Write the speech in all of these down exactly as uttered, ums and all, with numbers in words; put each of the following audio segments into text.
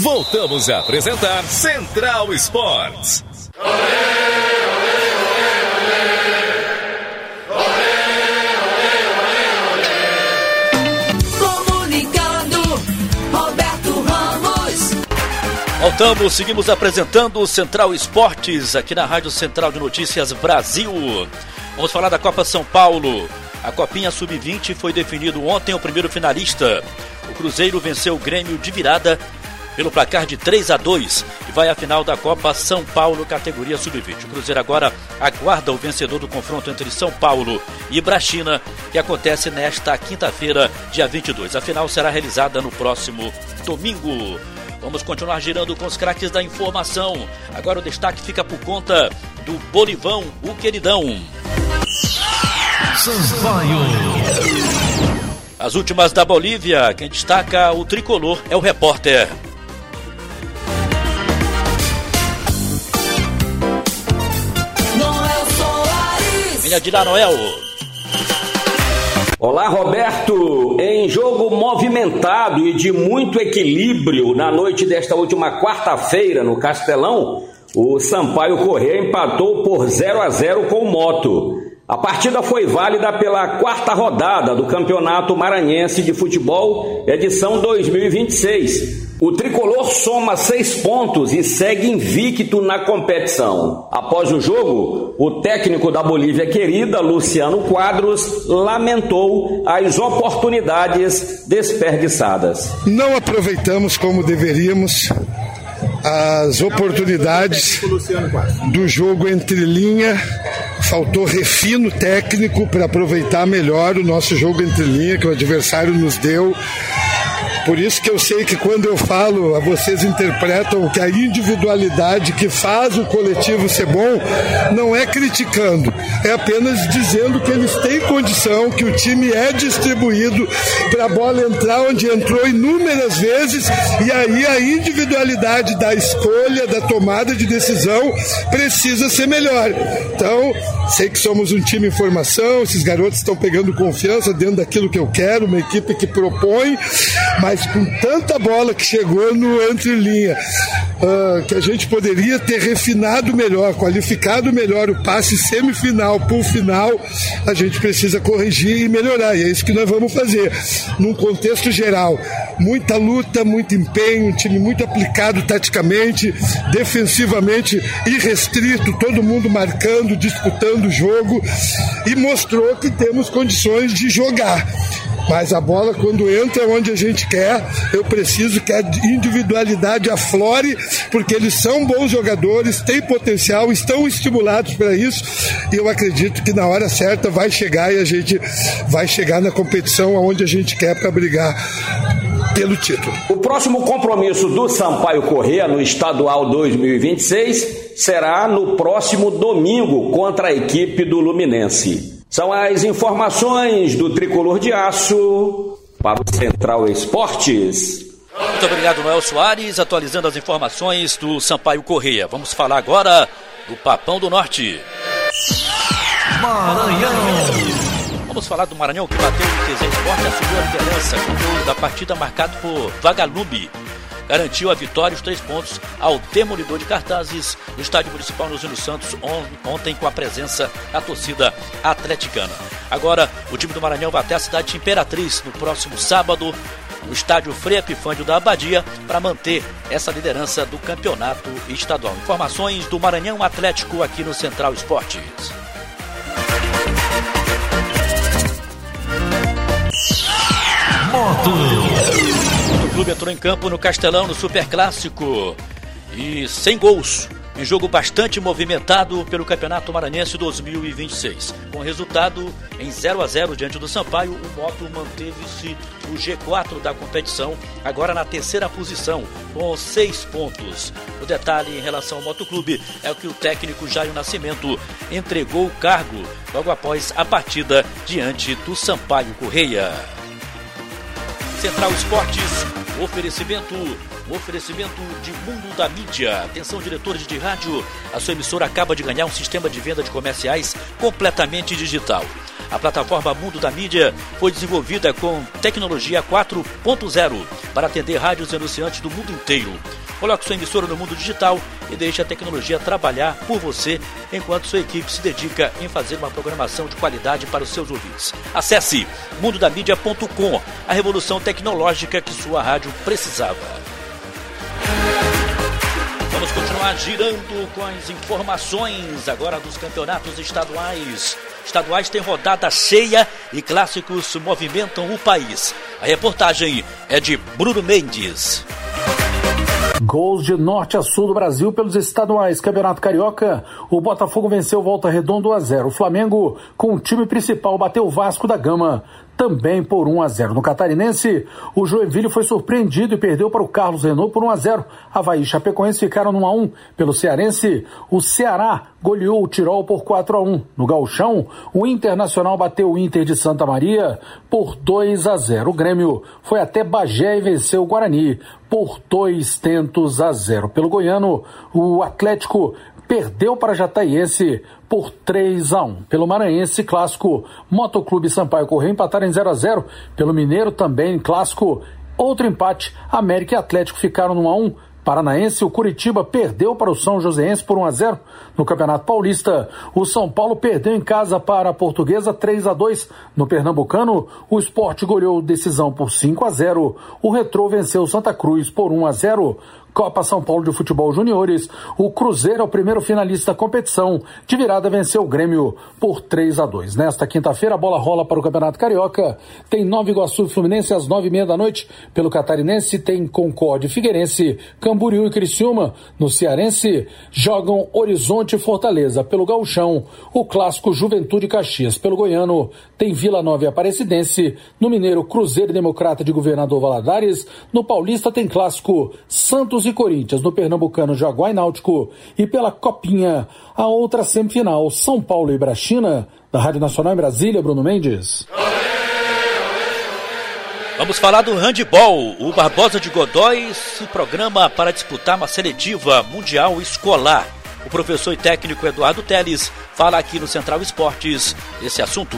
Voltamos a apresentar Central Esportes. Comunicando, Roberto Ramos. Voltamos, seguimos apresentando o Central Esportes aqui na Rádio Central de Notícias Brasil. Vamos falar da Copa São Paulo. A Copinha sub vinte foi definido ontem o primeiro finalista. O Cruzeiro venceu o Grêmio de virada pelo placar de três a dois e vai à final da Copa São Paulo, categoria sub vinte. O Cruzeiro agora aguarda o vencedor do confronto entre São Paulo e Ibrachina, que acontece nesta quinta-feira, dia vinte e dois. A final será realizada no próximo domingo. Vamos continuar girando com os craques da informação. Agora o destaque fica por conta do Bolivão, o queridão. Sampaio. As últimas da Bolívia, quem destaca o tricolor é o repórter Noel Soares. Minha Dila Noel. Olá, Roberto. Em jogo movimentado e de muito equilíbrio na noite desta última quarta-feira no Castelão, o Sampaio Corrêa empatou por zero a zero com o Moto. A partida foi válida pela quarta rodada do Campeonato Maranhense de Futebol, edição dois mil e vinte e seis. O tricolor soma seis pontos e segue invicto na competição. Após o jogo, o técnico da Bolívia querida, Luciano Quadros, lamentou as oportunidades desperdiçadas. Não aproveitamos como deveríamos as oportunidades do jogo entre linha. Faltou refino técnico para aproveitar melhor o nosso jogo entre linha que o adversário nos deu. Por isso que eu sei que quando eu falo, vocês interpretam que a individualidade que faz o coletivo ser bom não é criticando, é apenas dizendo que eles têm condição, que o time é distribuído para a bola entrar onde entrou inúmeras vezes, e aí a individualidade da escolha, da tomada de decisão precisa ser melhor. Então, sei que somos um time em formação, esses garotos estão pegando confiança dentro daquilo que eu quero, uma equipe que propõe, mas Mas com tanta bola que chegou no entre-linha, uh, que a gente poderia ter refinado melhor, qualificado melhor o passe semifinal para o final, a gente precisa corrigir e melhorar, e é isso que nós vamos fazer. Num contexto geral, muita luta, muito empenho, um time muito aplicado taticamente, defensivamente irrestrito, todo mundo marcando, disputando o jogo, e mostrou que temos condições de jogar. Mas a bola, quando entra onde a gente quer, eu preciso que a individualidade aflore, porque eles são bons jogadores, têm potencial, estão estimulados para isso, e eu acredito que na hora certa vai chegar e a gente vai chegar na competição aonde a gente quer para brigar pelo título. O próximo compromisso do Sampaio Corrêa no Estadual dois mil e vinte e seis será no próximo domingo contra a equipe do Luminense. São as informações do Tricolor de Aço para o Central Esportes. Muito obrigado, Noel Soares, atualizando as informações do Sampaio Corrêa. Vamos falar agora do Papão do Norte. Maranhão. Vamos falar do Maranhão, que bateu no T Z Esporte e assumiu a liderança com o gol da partida marcado por Vagalume. Garantiu a vitória e os três pontos ao Demolidor de Cartazes no Estádio Municipal Nuzino Santos on, ontem com a presença da torcida atleticana. Agora o time do Maranhão vai até a cidade de Imperatriz no próximo sábado no Estádio Frei Epifânio da Abadia para manter essa liderança do campeonato estadual. Informações do Maranhão Atlético aqui no Central Esportes. Moto. O clube entrou em campo no Castelão, no Superclássico, e sem gols, em jogo bastante movimentado pelo Campeonato Maranhense dois mil e vinte e seis. Com resultado em zero a zero diante do Sampaio, o Moto manteve-se no G quatro da competição, agora na terceira posição, com seis pontos. O detalhe em relação ao Motoclube é que o técnico Jair Nascimento entregou o cargo logo após a partida diante do Sampaio Corrêa. Central Esportes Oferecimento, oferecimento de Mundo da Mídia. Atenção, diretores de rádio, a sua emissora acaba de ganhar um sistema de venda de comerciais completamente digital. A plataforma Mundo da Mídia foi desenvolvida com tecnologia quatro ponto zero para atender rádios e anunciantes do mundo inteiro. Coloque sua emissora no mundo digital e deixe a tecnologia trabalhar por você, enquanto sua equipe se dedica em fazer uma programação de qualidade para os seus ouvintes. Acesse mundo da mídia ponto com, a revolução tecnológica que sua rádio precisava. Vamos continuar girando com as informações agora dos campeonatos estaduais. Estaduais têm rodada cheia e clássicos movimentam o país. A reportagem é de Bruno Mendes. Gols de norte a sul do Brasil pelos estaduais. Campeonato Carioca, o Botafogo venceu Volta Redonda um a zero. O Flamengo, com o time principal, bateu o Vasco da Gama também por um a zero. No Catarinense, o Joinville foi surpreendido e perdeu para o Carlos Renault por um a zero. Avaí e Chapecoense ficaram no um a um. Pelo Cearense, o Ceará goleou o Tirol por quatro a um. No Gauchão, o Internacional bateu o Inter de Santa Maria por dois a zero. O Grêmio foi até Bagé e venceu o Guarani por dois tentos a zero. Pelo Goiano, o Atlético perdeu para Jataiense por três a um. Pelo Maranhense, clássico, Motoclube Sampaio Corrêa empataram em zero a zero. Pelo Mineiro, também clássico, outro empate, América e Atlético ficaram no um a um. Paranaense, o Curitiba perdeu para o São Joséense por um a zero. No Campeonato Paulista, o São Paulo perdeu em casa para a Portuguesa três a dois. No Pernambucano, o Sport goleou decisão por cinco a zero. O Retrô venceu o Santa Cruz por um a zero. Copa São Paulo de Futebol Juniores, o Cruzeiro é o primeiro finalista da competição. De virada venceu o Grêmio por três a dois. Nesta quinta-feira a bola rola para o Campeonato Carioca. Tem Nova Iguaçu e Fluminense às nove e meia da noite. Pelo Catarinense tem Concórdia e Figueirense, Camboriú e Criciúma. No Cearense jogam Horizonte e Fortaleza. Pelo Gauchão, o clássico Juventude e Caxias. Pelo Goiano tem Vila Nova e Aparecidense. No Mineiro, Cruzeiro e Democrata de Governador Valadares. No Paulista tem clássico Santos e Corinthians. No Pernambucano, Jaguar e Náutico. E pela Copinha, a outra semifinal, São Paulo e Ibrachina. Da Rádio Nacional em Brasília, Bruno Mendes. Vamos falar do handebol. O Barbosa de Godói se programa para disputar uma seletiva mundial escolar. O professor e técnico Eduardo Teles fala aqui no Central Esportes esse assunto.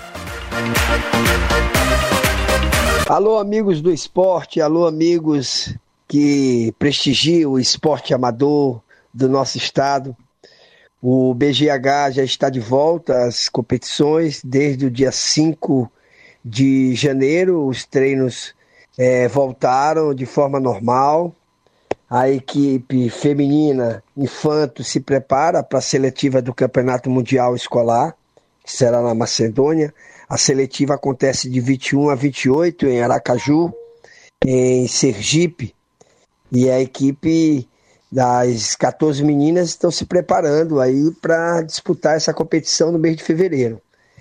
Alô, amigos do esporte, alô, amigos que prestigiam o esporte amador do nosso estado. O B G H já está de volta às competições desde o dia cinco de janeiro. Os treinos é, voltaram de forma normal. A equipe feminina Infanto se prepara para a seletiva do Campeonato Mundial Escolar, que será na Macedônia. A seletiva acontece de vinte e um a vinte e oito em Aracaju, em Sergipe. E a equipe das quatorze meninas estão se preparando aí para disputar essa competição no mês de fevereiro.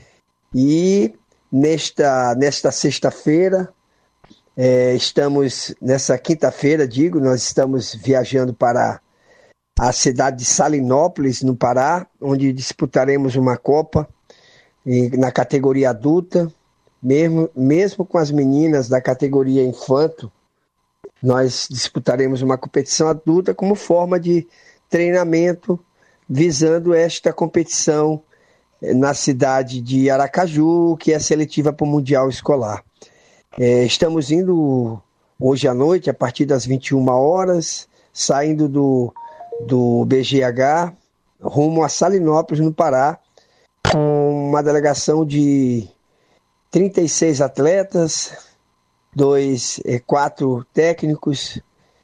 E nesta, nesta sexta-feira, é, estamos, nessa quinta-feira, digo, nós estamos viajando para a cidade de Salinópolis, no Pará, onde disputaremos uma Copa e, na categoria adulta, mesmo, mesmo com as meninas da categoria Infanto. Nós disputaremos uma competição adulta como forma de treinamento, visando esta competição na cidade de Aracaju, que é seletiva para o Mundial Escolar. É, estamos indo hoje à noite, a partir das vinte e uma horas, saindo do, do B G H, rumo a Salinópolis, no Pará, com uma delegação de trinta e seis atletas, dois, quatro técnicos,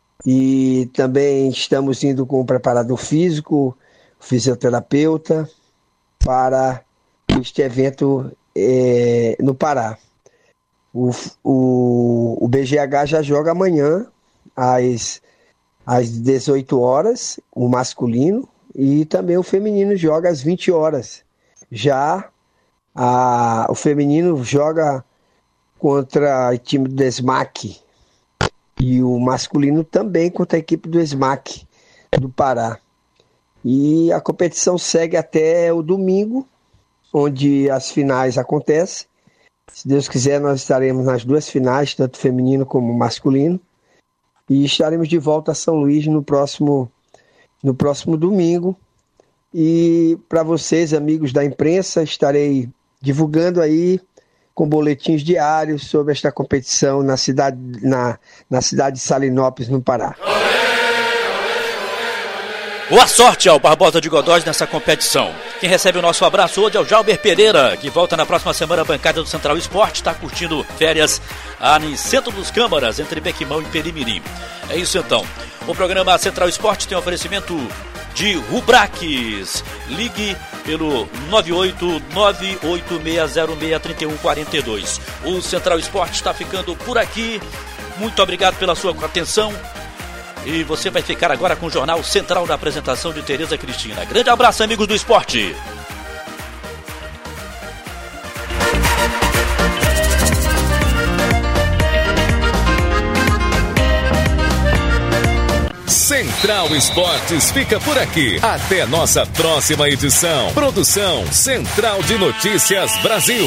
e também estamos indo com o preparador físico, fisioterapeuta, para este evento é, no Pará. O, o, o B G H já joga amanhã, às, às dezoito horas, o masculino, e também o feminino joga às vinte horas. Já a, o feminino joga contra o time do ESMAC e o masculino também contra a equipe do ESMAC do Pará. E a competição segue até o domingo, onde as finais acontecem. Se Deus quiser, nós estaremos nas duas finais, tanto feminino como masculino. E estaremos de volta a São Luís no próximo, no próximo domingo. E para vocês, amigos da imprensa, estarei divulgando aí com boletins diários sobre esta competição na cidade, na, na cidade de Salinópolis, no Pará. Boa sorte ao Barbosa de Godóis nessa competição. Quem recebe o nosso abraço hoje é o Jalber Pereira, que volta na próxima semana à bancada do Central Esporte, está curtindo férias ah, em Centro dos Câmaras, entre Bequimão e Perimirim. É isso então. O programa Central Esporte tem um oferecimento de Rubraques. Ligue pelo nove oito nove oito seis zero seis três um quatro dois. O Central Esporte está ficando por aqui. Muito obrigado pela sua atenção. E você vai ficar agora com o Jornal Central da apresentação de Tereza Cristina. Grande abraço, amigos do esporte. Central Esportes fica por aqui. Até nossa próxima edição. Produção Central de Notícias Brasil.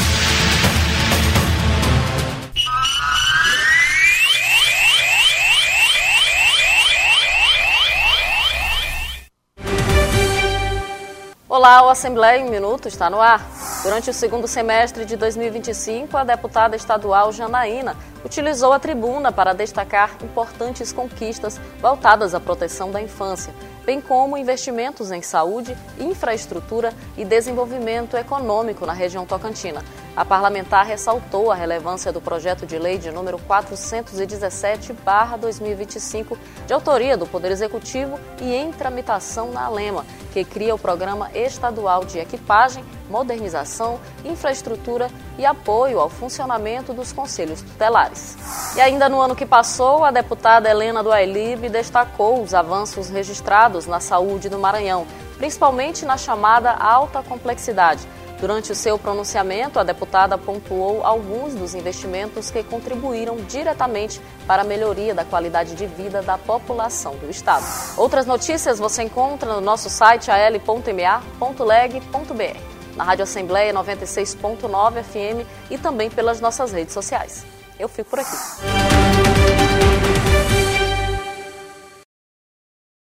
Olá, o Assembleia em Minuto está no ar. Durante o segundo semestre de dois mil e vinte e cinco, a deputada estadual Janaína utilizou a tribuna para destacar importantes conquistas voltadas à proteção da infância, bem como investimentos em saúde, infraestrutura e desenvolvimento econômico na região tocantina. A parlamentar ressaltou a relevância do projeto de lei de número quatrocentos e dezessete barra dois mil e vinte e cinco, de autoria do Poder Executivo e em tramitação na ALEMA, que cria o Programa Estadual de Equipagem, Modernização, Infraestrutura e Apoio ao funcionamento dos Conselhos Tutelares. E ainda no ano que passou, a deputada Helena do Ailib destacou os avanços registrados na saúde do Maranhão, principalmente na chamada alta complexidade. Durante o seu pronunciamento, a deputada pontuou alguns dos investimentos que contribuíram diretamente para a melhoria da qualidade de vida da população do estado. Outras notícias você encontra no nosso site a l ponto m a ponto leg ponto b r, na Rádio Assembleia noventa e seis ponto nove F M e também pelas nossas redes sociais. Eu fico por aqui.